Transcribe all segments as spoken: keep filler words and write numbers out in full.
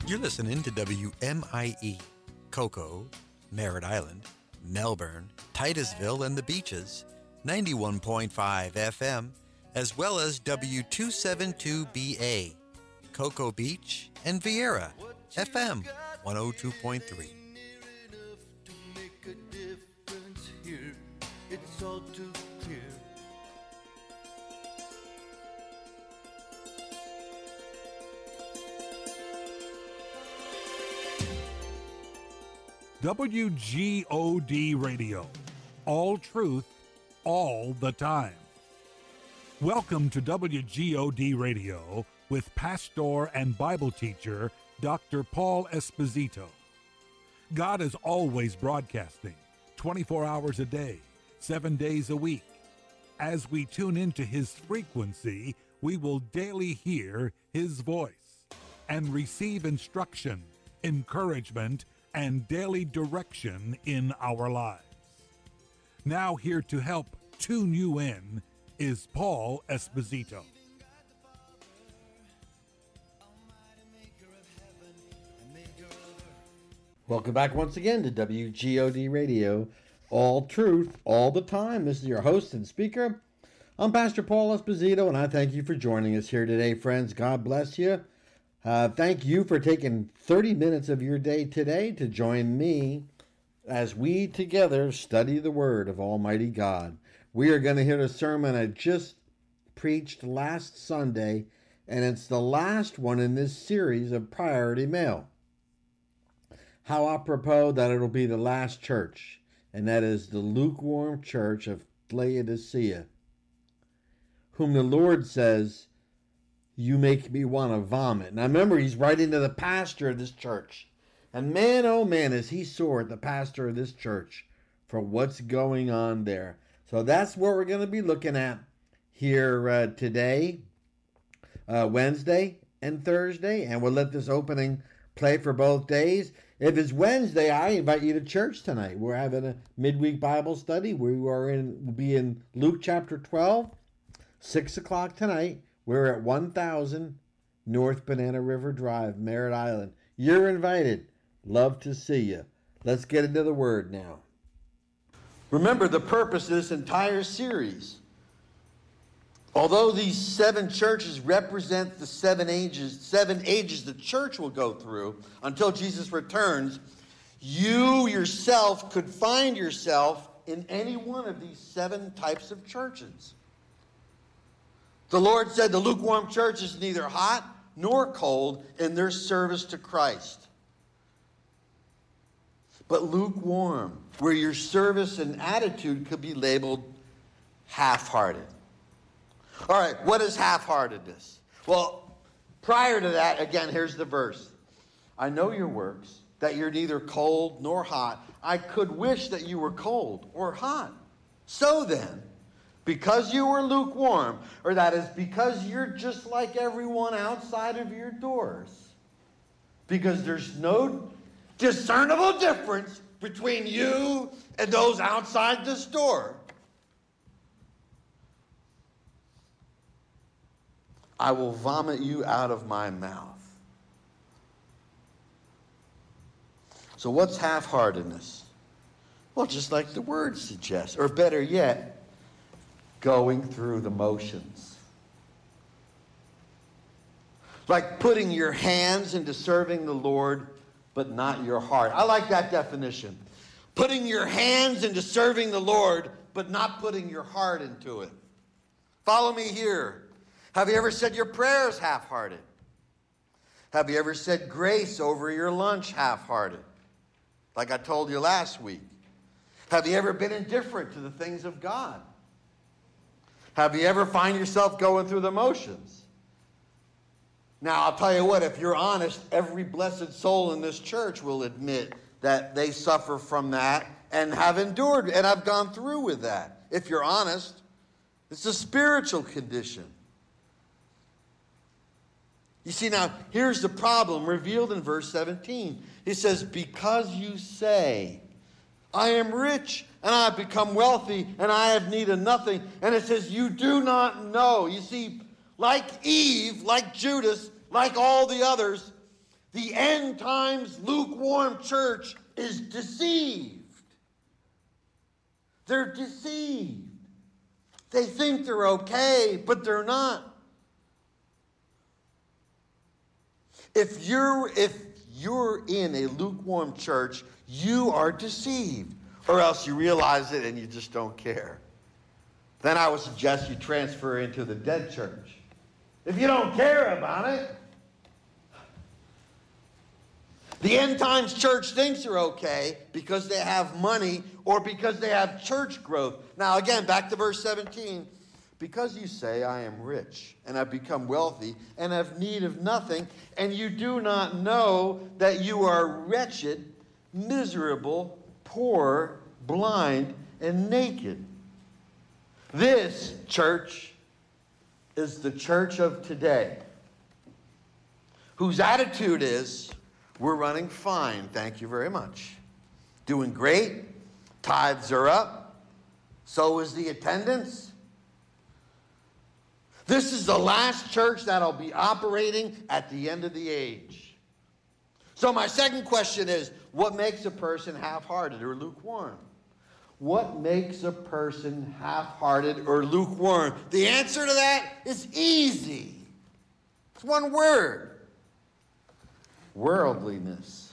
You're listening to W M I E, Cocoa, Merritt Island, Melbourne, Titusville, and the Beaches, ninety-one point five F M, as well as W two seventy-two B A, Cocoa Beach, and Vieira, F M one oh two point three. It's all too clear. W G O D Radio. All truth, all the time. Welcome to W G O D Radio with pastor and Bible teacher Doctor Paul Esposito. God is always broadcasting, twenty-four hours a day, seven days a week. As we tune into his frequency, we will daily hear his voice and receive instruction, encouragement, and daily direction in our lives. Now here to help tune you in is Paul Esposito. Welcome back once again to W G O D Radio. All truth, all the time. This is your host and speaker. I'm Pastor Paul Esposito, and I thank you for joining us here today, friends. God bless you. Uh, thank you for taking thirty minutes of your day today to join me as we together study the Word of Almighty God. We are going to hear a sermon I just preached last Sunday, and it's the last one in this series of Priority Mail. How apropos that it'll be the last church, and that is the lukewarm church of Laodicea, whom the Lord says, "You make me want to vomit." Now remember, he's writing to the pastor of this church. And man, oh man, is he sore at the pastor of this church for what's going on there. So that's what we're going to be looking at here uh, today, uh, Wednesday and Thursday. And we'll let this opening play for both days. If it's Wednesday, I invite you to church tonight. We're having a midweek Bible study. We are in, we'll be in Luke chapter twelve, six o'clock tonight. We're at one thousand North Banana River Drive, Merritt Island. You're invited. Love to see you. Let's get into the Word now. Remember the purpose of this entire series. Although these seven churches represent the seven ages, seven ages the church will go through until Jesus returns, you yourself could find yourself in any one of these seven types of churches. The Lord said the lukewarm church is neither hot nor cold in their service to Christ, but lukewarm, where your service and attitude could be labeled half-hearted. All right, what is half-heartedness? Well, prior to that, again, here's the verse. I know your works, that you're neither cold nor hot. I could wish that you were cold or hot. So then, because you were lukewarm, or that is because you're just like everyone outside of your doors, because there's no discernible difference between you and those outside this door, I will vomit you out of my mouth. So what's half-heartedness? Well, just like the word suggests, or better yet, going through the motions. Like putting your hands into serving the Lord, but not your heart. I like that definition. Putting your hands into serving the Lord, but not putting your heart into it. Follow me here. Have you ever said your prayers half-hearted? Have you ever said grace over your lunch half-hearted? Like I told you last week. Have you ever been indifferent to the things of God? Have you ever find yourself going through the motions? Now, I'll tell you what, if you're honest, every blessed soul in this church will admit that they suffer from that and have endured and have gone through with that. If you're honest, it's a spiritual condition. You see, now, here's the problem revealed in verse seventeen. He says, because you say, I am rich, and I have become wealthy, and I have need of nothing. And it says, you do not know. You see, like Eve, like Judas, like all the others, The end times lukewarm church is deceived. They're deceived. They think they're okay, but they're not. If you're, if you're in a lukewarm church, you are deceived. Or else you realize it and you just don't care. Then I would suggest you transfer into the dead church. If you don't care about it. The end times church thinks they're okay because they have money or because they have church growth. Now again, back to verse seventeen. Because you say, I am rich and have become wealthy and have need of nothing, and you do not know that you are wretched, miserable, poor, blind, and naked. This church is the church of today, whose attitude is, we're running fine, thank you very much. Doing great, tithes are up, so is the attendance. This is the last church that'll be operating at the end of the age. So my second question is, what makes a person half-hearted or lukewarm? What makes a person half-hearted or lukewarm? The answer to that is easy. It's one word. Worldliness.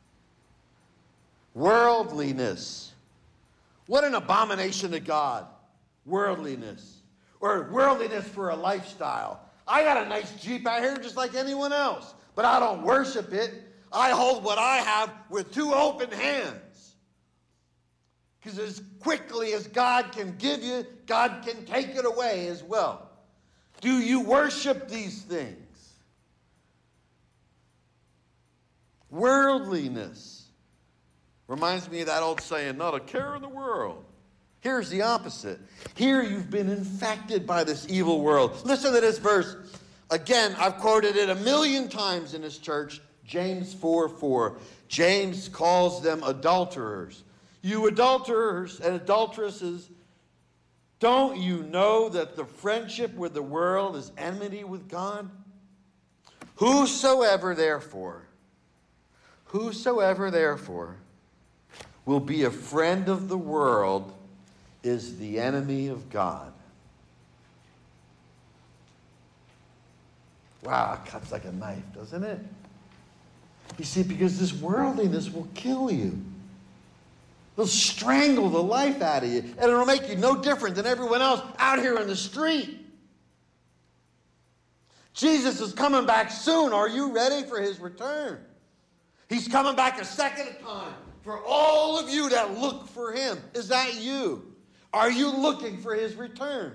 Worldliness. What an abomination to God. Worldliness. Or worldliness for a lifestyle. I got a nice Jeep out here just like anyone else, but I don't worship it. I hold what I have with two open hands. Because as quickly as God can give you, God can take it away as well. Do you worship these things? Worldliness reminds me of that old saying, not a care in the world. Here's the opposite. Here you've been infected by this evil world. Listen to this verse. Again, I've quoted it a million times in this church. James four four. James calls them adulterers. You adulterers and adulteresses, don't you know that the friendship with the world is enmity with God? Whosoever therefore, whosoever therefore will be a friend of the world is the enemy of God. Wow, it cuts like a knife, doesn't it? You see, because this worldliness will kill you. It'll strangle the life out of you. And it'll make you no different than everyone else out here in the street. Jesus is coming back soon. Are you ready for his return? He's coming back a second time for all of you that look for him. Is that you? Are you looking for his return?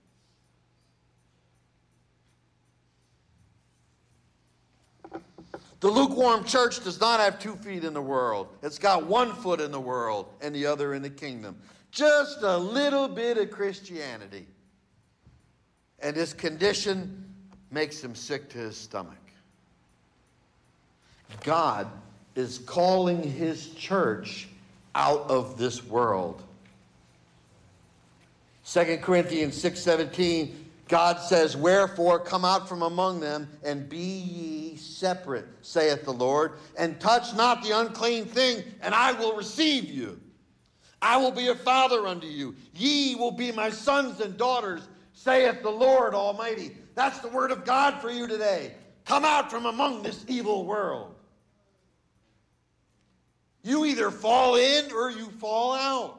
The lukewarm church does not have two feet in the world. It's got one foot in the world and the other in the kingdom. Just a little bit of Christianity. And this condition makes him sick to his stomach. God is calling his church out of this world. Second Corinthians six seventeen, God says, wherefore come out from among them and be ye separate, saith the Lord, and touch not the unclean thing, and I will receive you. I will be a father unto you. Ye will be my sons and daughters, saith the Lord Almighty. That's the word of God for you today. Come out from among this evil world. You either fall in or you fall out.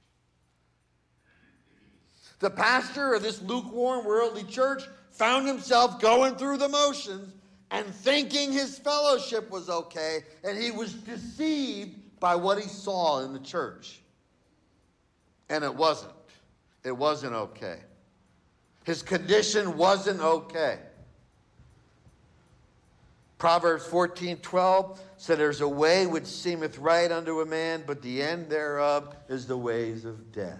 The pastor of this lukewarm worldly church found himself going through the motions and thinking his fellowship was okay, and he was deceived by what he saw in the church. And it wasn't. It wasn't okay. His condition wasn't okay. Proverbs fourteen twelve said, there's a way which seemeth right unto a man, but the end thereof is the ways of death.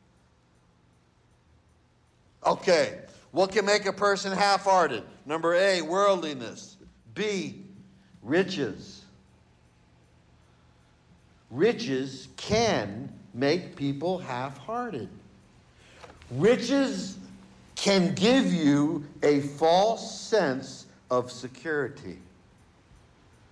Okay, what can make a person half-hearted? Number A, worldliness. B, riches. Riches can make people half-hearted. Riches can give you a false sense of security.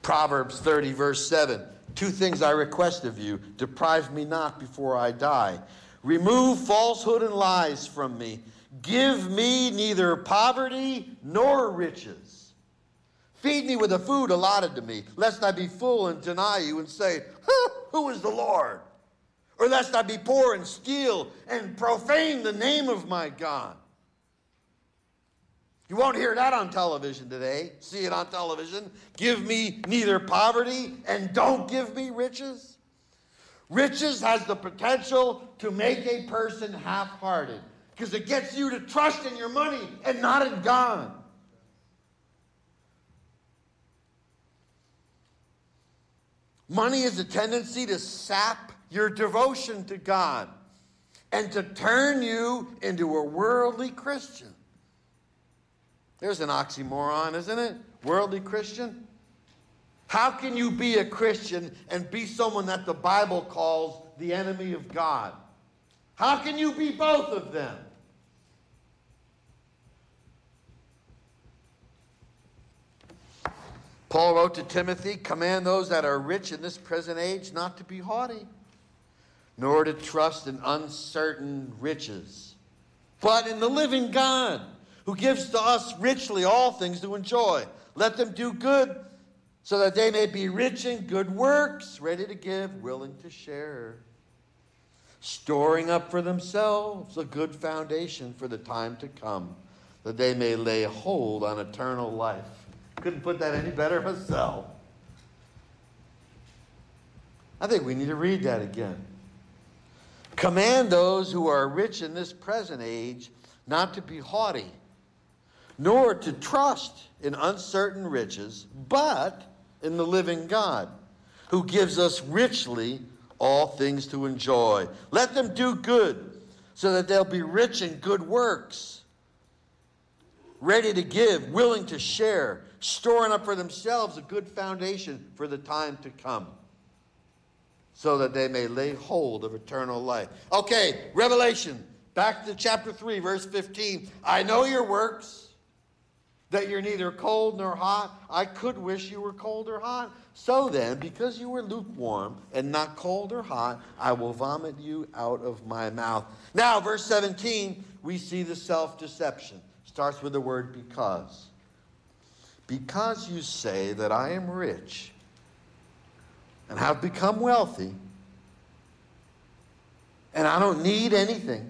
Proverbs thirty, verse seven. Two things I request of you. Deprive me not before I die. Remove falsehood and lies from me. Give me neither poverty nor riches. Feed me with the food allotted to me, lest I be full and deny you and say, huh, who is the Lord? Or lest I be poor and steal and profane the name of my God. You won't hear that on television today. See it on television. Give me neither poverty and don't give me riches. Riches has the potential to make a person half-hearted because it gets you to trust in your money and not in God. Money is a tendency to sap your devotion to God and to turn you into a worldly Christian. There's an oxymoron, isn't it? Worldly Christian. How can you be a Christian and be someone that the Bible calls the enemy of God? How can you be both of them? Paul wrote to Timothy, command those that are rich in this present age not to be haughty, nor to trust in uncertain riches, but in the living God, who gives to us richly all things to enjoy. Let them do good, so that they may be rich in good works, ready to give, willing to share, storing up for themselves a good foundation for the time to come, that they may lay hold on eternal life. Couldn't put that any better myself. I think we need to read that again. Command those who are rich in this present age not to be haughty, nor to trust in uncertain riches, but in the living God, who gives us richly all things to enjoy. Let them do good, so that they'll be rich in good works, ready to give, willing to share, storing up for themselves a good foundation for the time to come, so that they may lay hold of eternal life. Okay, Revelation, back to chapter three, verse fifteen. I know your works, that you're neither cold nor hot. I could wish you were cold or hot. So then, because you were lukewarm and not cold or hot, I will vomit you out of my mouth. Now, verse seventeen, we see the self-deception. Starts with the word because. Because you say that I am rich and have become wealthy, and I don't need anything,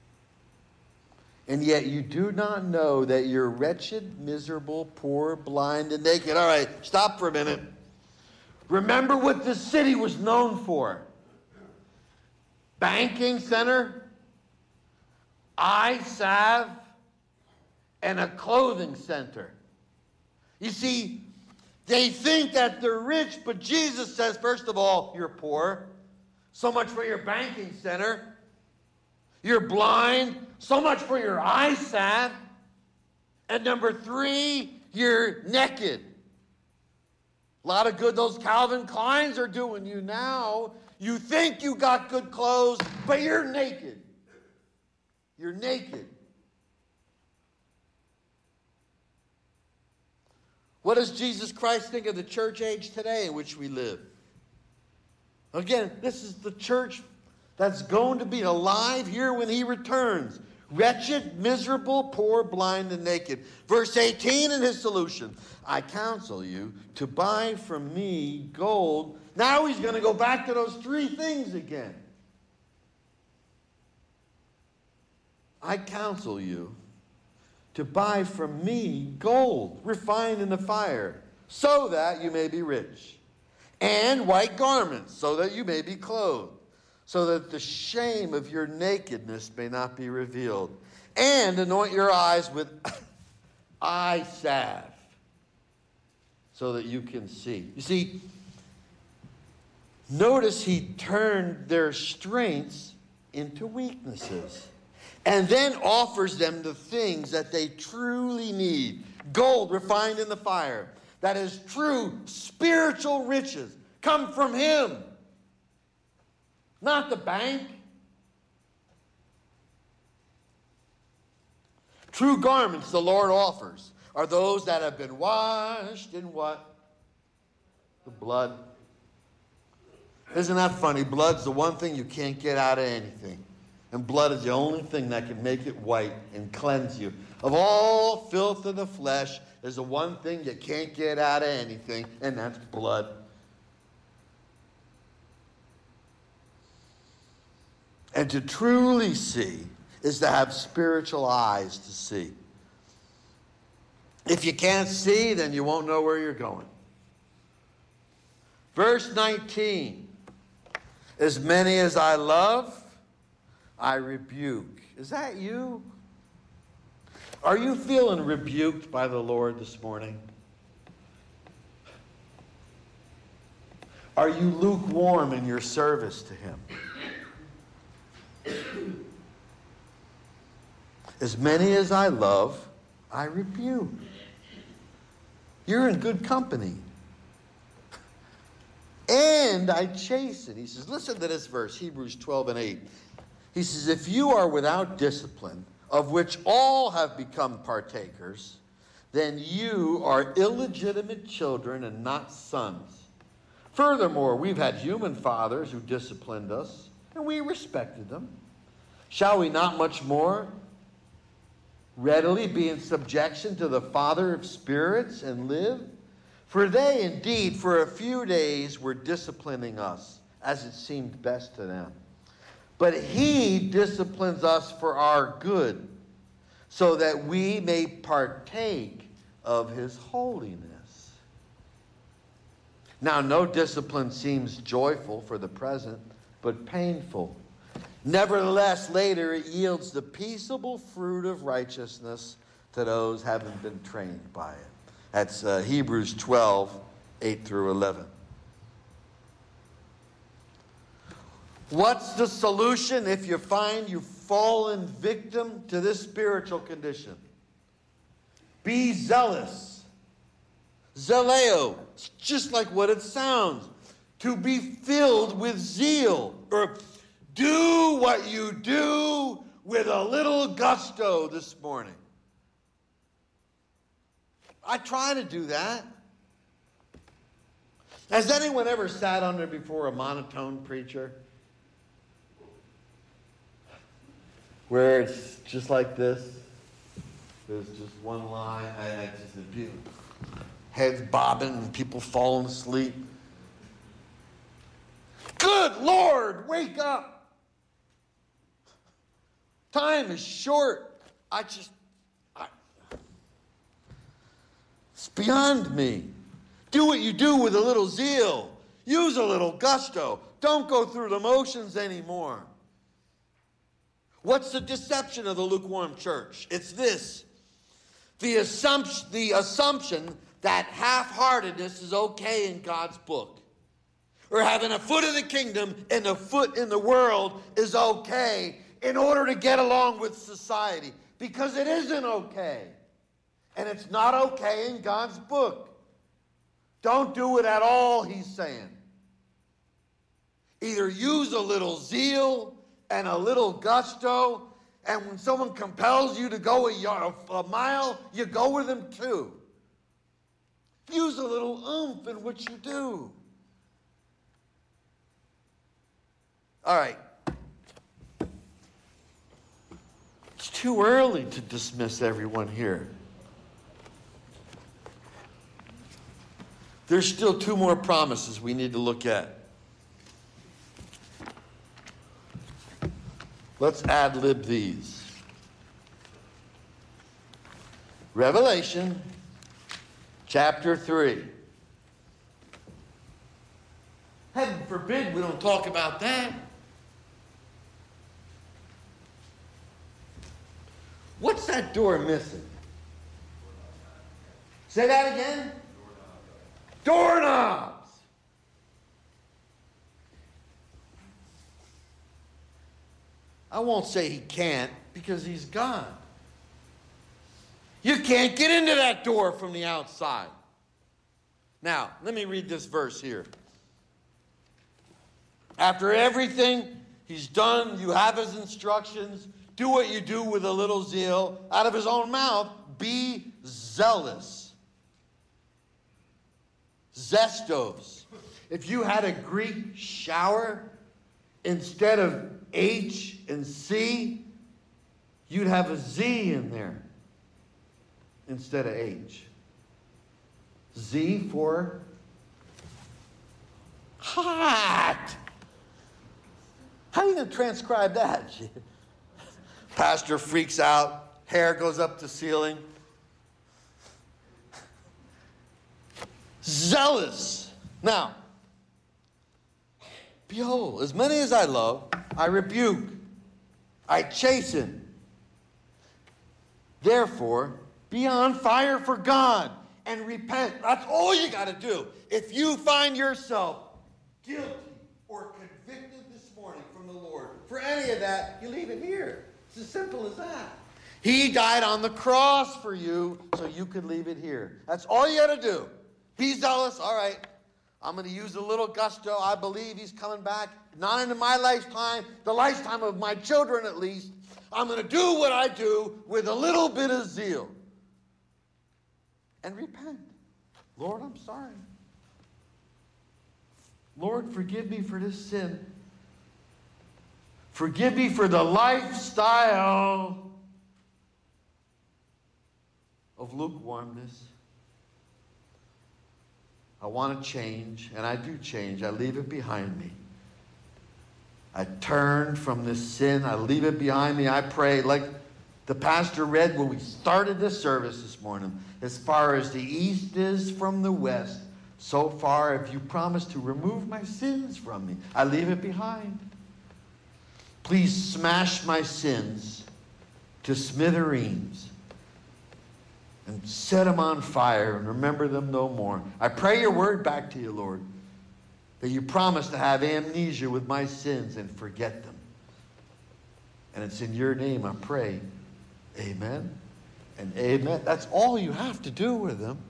and yet you do not know that you're wretched, miserable, poor, blind, and naked. All right, stop for a minute. Remember what this city was known for. Banking center, eye salve, and a clothing center. You see, they think that they're rich, but Jesus says, first of all, you're poor. So much for your banking center. You're blind. So much for your eye salve. And number three, you're naked. A lot of good those Calvin Kleins are doing you now. You think you got good clothes, but you're naked. You're naked. What does Jesus Christ think of the church age today in which we live? Again, this is the church that's going to be alive here when he returns. Wretched, miserable, poor, blind, and naked. Verse eighteen in his solution. I counsel you to buy from me gold. Now he's going to go back to those three things again. I counsel you to buy from me gold refined in the fire, so that you may be rich, and white garments, so that you may be clothed, so that the shame of your nakedness may not be revealed, and anoint your eyes with eye salve, so that you can see. You see, notice he turned their strengths into weaknesses, and then offers them the things that they truly need. Gold refined in the fire. That is true spiritual riches. Come from him. Not the bank. True garments the Lord offers are those that have been washed in what? The blood. Isn't that funny? Blood's the one thing you can't get out of anything. And blood is the only thing that can make it white and cleanse you. Of all filth of the flesh, there's the one thing you can't get out of anything, and that's blood. And to truly see is to have spiritual eyes to see. If you can't see, then you won't know where you're going. Verse nineteen. As many as I love, I rebuke. Is that you? Are you feeling rebuked by the Lord this morning? Are you lukewarm in your service to Him? As many as I love, I rebuke. You're in good company. And I chasten. He says, listen to this verse, Hebrews twelve and eight. He says, if you are without discipline, of which all have become partakers, then you are illegitimate children and not sons. Furthermore, we've had human fathers who disciplined us, and we respected them. Shall we not much more readily be in subjection to the Father of spirits and live? For they indeed for a few days were disciplining us as it seemed best to them. But He disciplines us for our good, so that we may partake of His holiness. Now, no discipline seems joyful for the present, but painful. Nevertheless, later it yields the peaceable fruit of righteousness to those having been trained by it. That's uh, Hebrews twelve, eight through eleven. What's the solution if you find you've fallen victim to this spiritual condition? Be zealous. Zeleo. It's just like what it sounds. To be filled with zeal. Or do what you do with a little gusto this morning. I try to do that. Has anyone ever sat under before a monotone preacher? Where it's just like this. There's just one line. I, I just heads bobbing and people falling asleep. Good Lord, wake up. Time is short. I just, I, it's beyond me. Do what you do with a little zeal. Use a little gusto. Don't go through the motions anymore. What's the deception of the lukewarm church? It's this. The assumption, the assumption that half-heartedness is okay in God's book. Or having a foot in the kingdom and a foot in the world is okay in order to get along with society. Because it isn't okay. And it's not okay in God's book. Don't do it at all, he's saying. Either use a little zeal and a little gusto, and when someone compels you to go a, yard, a mile, you go with them too. Use a little oomph in what you do. All right. It's too early to dismiss everyone here. There's still two more promises we need to look at. Let's ad-lib these. Revelation chapter three. Heaven forbid we don't talk about that. What's that door missing? Say that again? Doorknobs. I won't say he can't, because he's God. You can't get into that door from the outside. Now, let me read this verse here. After everything he's done, you have his instructions. Do what you do with a little zeal. Out of his own mouth, be zealous. Zestos. If you had a Greek shower, instead of H and C, you'd have a Z in there instead of H. Z for hot. How are you going to transcribe that? Pastor freaks out. Hair goes up to ceiling. Zealous. Now, behold, as many as I love, I rebuke, I chasten. Therefore, be on fire for God and repent. That's all you got to do. If you find yourself guilty or convicted this morning from the Lord for any of that, you leave it here. It's as simple as that. He died on the cross for you so you could leave it here. That's all you got to do. Be zealous. All right. I'm going to use a little gusto. I believe he's coming back. Not into my lifetime, the lifetime of my children at least. I'm going to do what I do with a little bit of zeal. And repent. Lord, I'm sorry. Lord, forgive me for this sin. Forgive me for the lifestyle of lukewarmness. I want to change, and I do change. I leave it behind me. I turn from this sin. I leave it behind me. I pray, like the pastor read when we started this service this morning, as far as the east is from the west, so far have you promised to remove my sins from me. I leave it behind. Please smash my sins to smithereens and set them on fire and remember them no more. I pray your word back to you, Lord, that you promise to have amnesia with my sins and forget them. And it's in your name I pray. Amen and amen. That's all you have to do with them.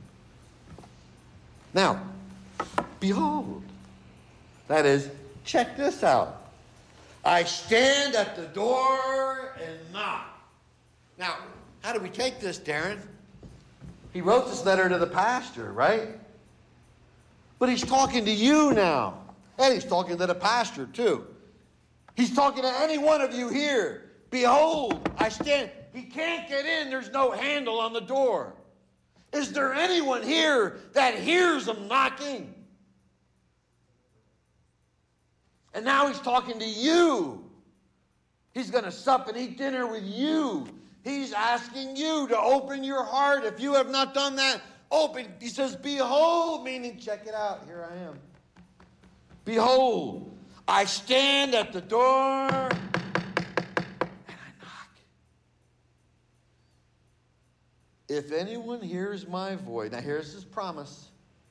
Now, behold, that is, check this out. I stand at the door and knock. Now, how do we take this, Darren? He wrote this letter to the pastor, right? But he's talking to you now. And he's talking to the pastor, too. He's talking to any one of you here. Behold, I stand. He can't get in. There's no handle on the door. Is there anyone here that hears him knocking? And now he's talking to you. He's going to sup and eat dinner with you. He's asking you to open your heart. If you have not done that, open. He says, behold, meaning check it out. Here I am. Behold, I stand at the door and I knock. If anyone hears my voice, now here's his promise.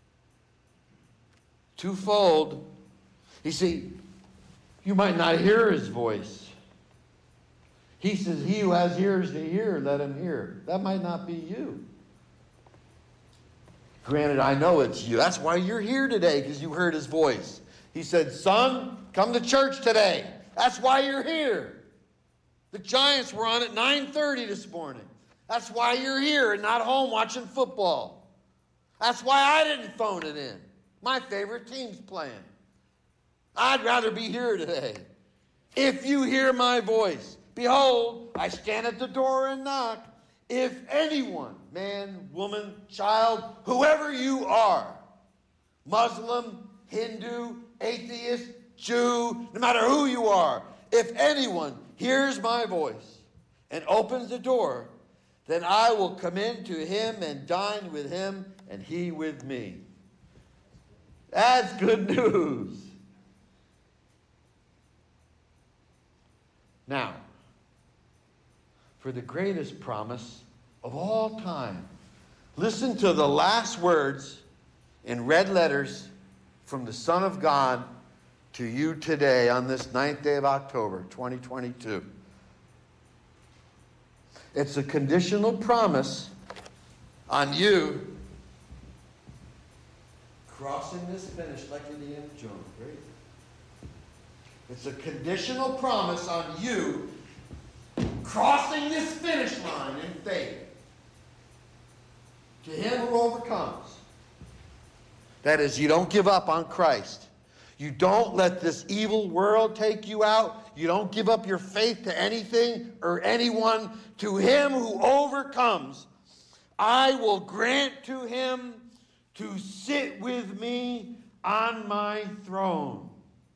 Twofold. You see, you might not hear his voice. He says, he who has ears to hear, let him hear. That might not be you. Granted, I know it's you. That's why you're here today, because you heard his voice. He said, son, come to church today. That's why you're here. The Giants were on at nine thirty this morning. That's why you're here and not home watching football. That's why I didn't phone it in. My favorite team's playing. I'd rather be here today. If you hear my voice, behold, I stand at the door and knock. If anyone, man, woman, child, whoever you are, Muslim, Hindu, atheist, Jew, no matter who you are, if anyone hears my voice and opens the door, then I will come in to him and dine with him and he with me. That's good news. Now, for the greatest promise of all time, listen to the last words in red letters from the Son of God to you today on this ninth day of October, twenty twenty-two. It's a conditional promise on you crossing this finish like Indiana Jones, right? It's a conditional promise on you crossing this finish line in faith. To him who overcomes, That is, you don't give up on Christ. You don't let this evil world take you out. You don't give up your faith to anything or anyone. To him who overcomes, I will grant to him to sit with me on my throne,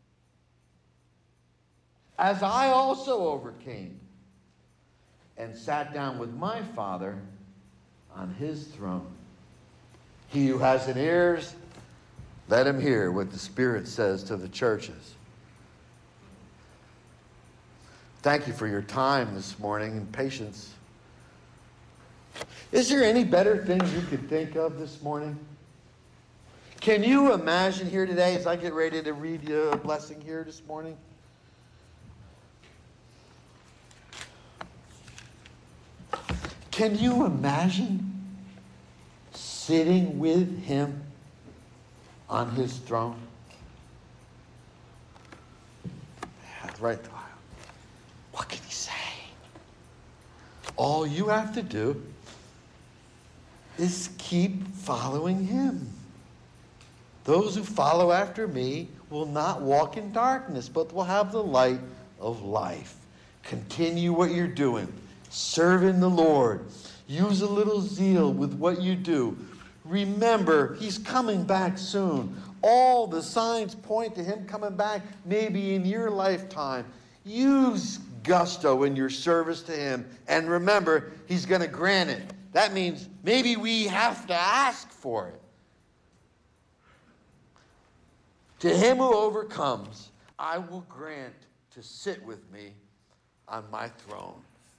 as I also overcame and sat down with my Father on his throne. He who has an ears, let him hear what the Spirit says to the churches. Thank you for your time this morning and patience. Is there any better things you could think of this morning? Can you imagine here today, as I get ready to read you a blessing here this morning? Can you imagine sitting with him on his throne? That's right. What can he say? All you have to do is keep following him. Those who follow after me will not walk in darkness, but will have the light of life. Continue what you're doing. Serving the Lord. Use a little zeal with what you do. Remember, he's coming back soon. All the signs point to him coming back maybe in your lifetime. Use gusto in your service to him. And remember, he's going to grant it. That means maybe we have to ask for it. To him who overcomes, I will grant to sit with me on my throne.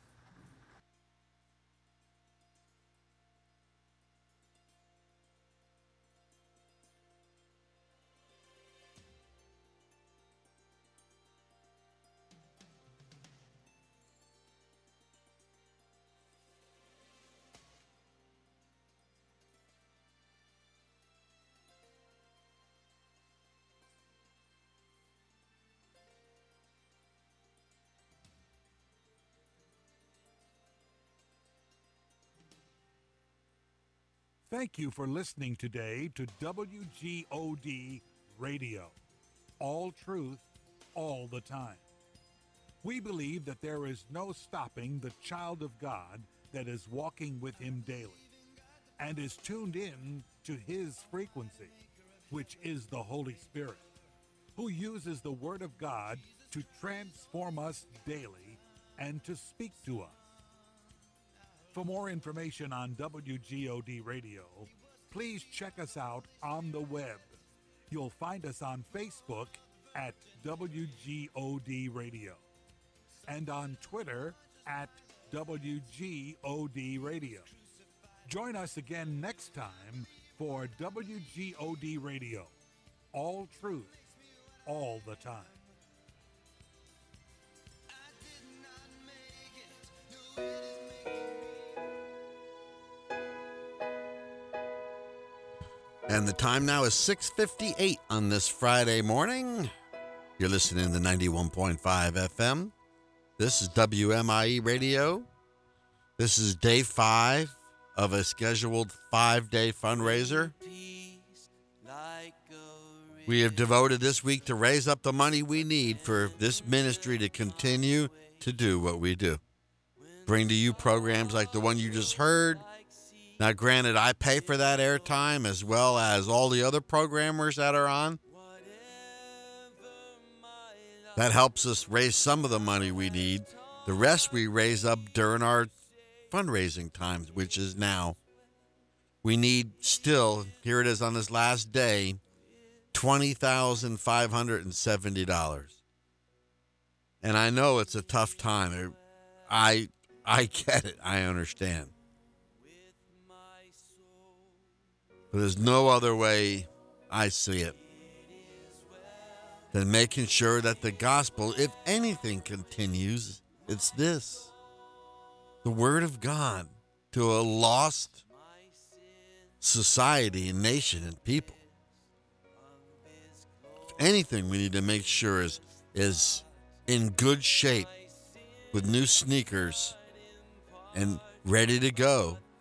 Thank you for listening today to W G O D Radio. All truth, all the time. We believe that there is no stopping the child of God that is walking with him daily and is tuned in to his frequency, which is the Holy Spirit, who uses the Word of God to transform us daily and to speak to us. For more information on W G O D Radio, please check us out on the web. You'll find us on Facebook at W G O D Radio and on Twitter at W G O D Radio. Join us again next time for W G O D Radio. All truth, all the time. And the time now is six fifty-eight on this Friday morning. You're listening to ninety-one point five F M. This is W M I E Radio. This is day five of a scheduled five-day fundraiser. We have devoted this week to raise up the money we need for this ministry to continue to do what we do. Bring to you programs like the one you just heard. Now, granted, I pay for that airtime as well as all the other programmers that are on. That helps us raise some of the money we need. The rest we raise up during our fundraising times, which is now. We need still, here it is on this last day, twenty thousand five hundred seventy dollars. And I know it's a tough time. I, I get it. I understand. But there's no other way I see it than making sure that the gospel, if anything continues, it's this. The Word of God to a lost society and nation and people. If anything, we need to make sure is, is in good shape with new sneakers and ready to go